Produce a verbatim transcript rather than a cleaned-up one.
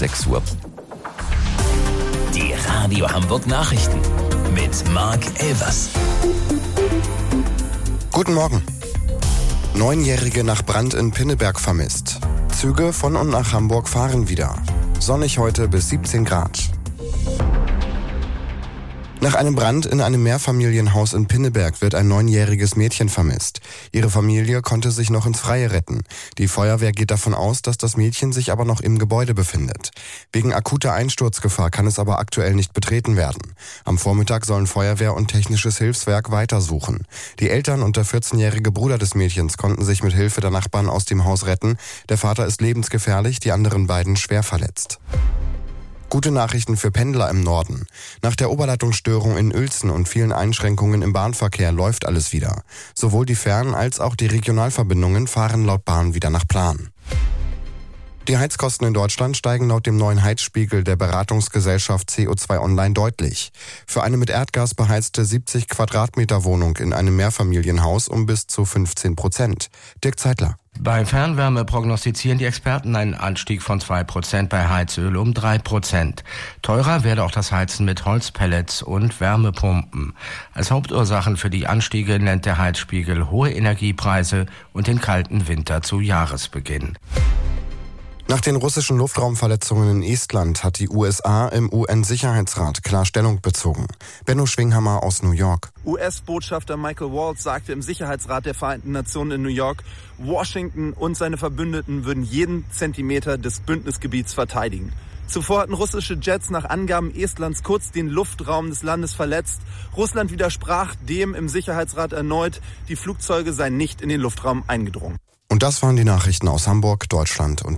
sechs Uhr. Die Radio Hamburg Nachrichten mit Marc Elvers. Guten Morgen. Neunjährige nach Brand in Pinneberg vermisst. Züge von und nach Hamburg fahren wieder. Sonnig heute bis siebzehn Grad. Nach einem Brand in einem Mehrfamilienhaus in Pinneberg wird ein neunjähriges Mädchen vermisst. Ihre Familie konnte sich noch ins Freie retten. Die Feuerwehr geht davon aus, dass das Mädchen sich aber noch im Gebäude befindet. Wegen akuter Einsturzgefahr kann es aber aktuell nicht betreten werden. Am Vormittag sollen Feuerwehr und technisches Hilfswerk weitersuchen. Die Eltern und der vierzehnjährige Bruder des Mädchens konnten sich mit Hilfe der Nachbarn aus dem Haus retten. Der Vater ist lebensgefährlich, die anderen beiden schwer verletzt. Gute Nachrichten für Pendler im Norden. Nach der Oberleitungsstörung in Uelzen und vielen Einschränkungen im Bahnverkehr läuft alles wieder. Sowohl die Fern- als auch die Regionalverbindungen fahren laut Bahn wieder nach Plan. Die Heizkosten in Deutschland steigen laut dem neuen Heizspiegel der Beratungsgesellschaft C O zwei Online deutlich. Für eine mit Erdgas beheizte siebzig Quadratmeter Wohnung in einem Mehrfamilienhaus um bis zu fünfzehn Prozent. Dirk Zeitler. Bei Fernwärme prognostizieren die Experten einen Anstieg von zwei Prozent, bei Heizöl um drei Prozent. Teurer werde auch das Heizen mit Holzpellets und Wärmepumpen. Als Hauptursachen für die Anstiege nennt der Heizspiegel hohe Energiepreise und den kalten Winter zu Jahresbeginn. Nach den russischen Luftraumverletzungen in Estland hat die U S A im U N-Sicherheitsrat klar Stellung bezogen. Benno Schwinghammer aus New York. U S-Botschafter Michael Waltz sagte im Sicherheitsrat der Vereinten Nationen in New York, Washington und seine Verbündeten würden jeden Zentimeter des Bündnisgebiets verteidigen. Zuvor hatten russische Jets nach Angaben Estlands kurz den Luftraum des Landes verletzt. Russland widersprach dem im Sicherheitsrat erneut, die Flugzeuge seien nicht in den Luftraum eingedrungen. Und das waren die Nachrichten aus Hamburg, Deutschland und